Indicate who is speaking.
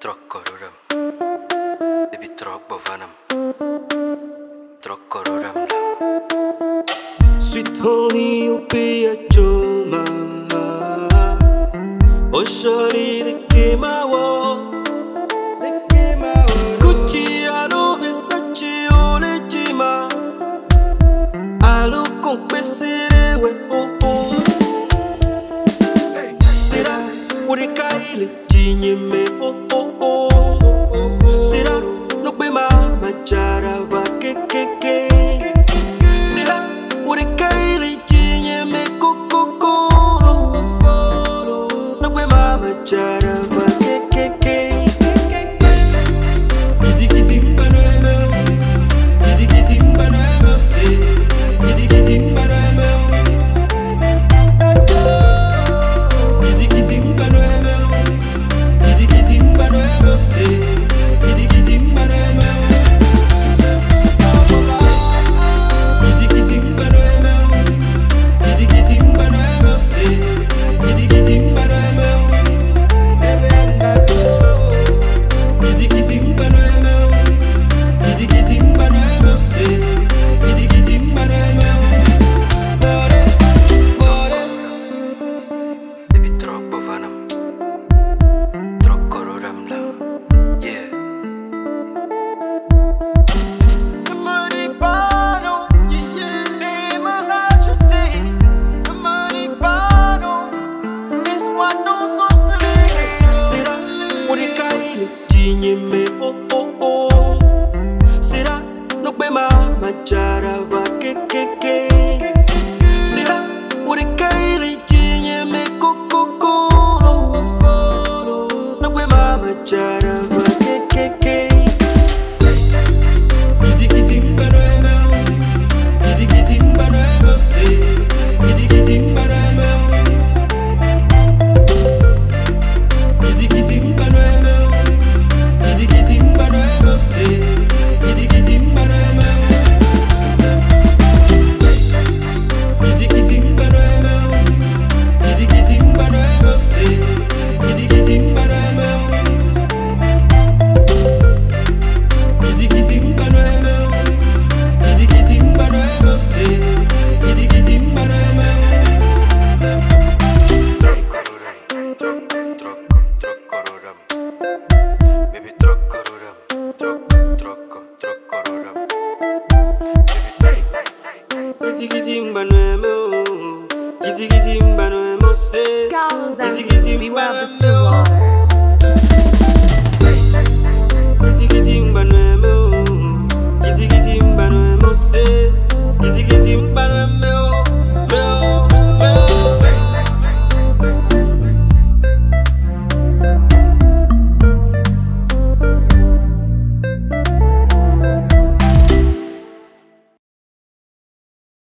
Speaker 1: Trocororam, baby trocbovanam, trocororam.
Speaker 2: Sweet honey, you be a choma. Oh, shorty, they came my wall. Gucci, I love Versace, ole Jima. I look on pesere, oh oh. Sera, uri kaile, tinye me, oh oh oh. Sera, no be ma majara ba ke. Sera, uri kaile, tinye me, kokokoro. No be ma majara ba ke. Oh oh oh, será no be ma majara ba ke. Será uri kaile tinye me kokokoro. No be ma majara ba ke.
Speaker 1: Baby trocororam, trocororam.
Speaker 2: Giti mbano emo se.
Speaker 3: Carlos and beware of the still water.